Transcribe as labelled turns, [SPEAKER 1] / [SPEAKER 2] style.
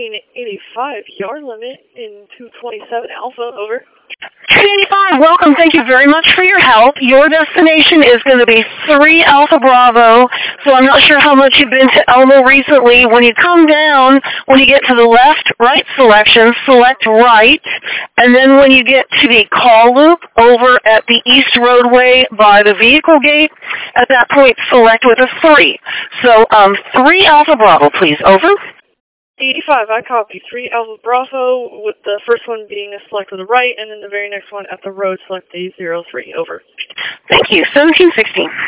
[SPEAKER 1] 285 yard limit in 227 Alpha, over.
[SPEAKER 2] 285, welcome. Thank you very much for your help. Your destination is going to be 3 Alpha Bravo, so I'm not sure how much you've been to Elmo recently. When you come down, when you get to the left-right selection, select right, and then when you get to the call loop over at the east roadway by the vehicle gate, at that point, select with a 3. So 3 Alpha Bravo, please, over.
[SPEAKER 1] 85, I copy. 3 Alpha Bravo, with the first one being a select to the right, and then the very next one at the road, select A03, over.
[SPEAKER 2] Thank you. 1716.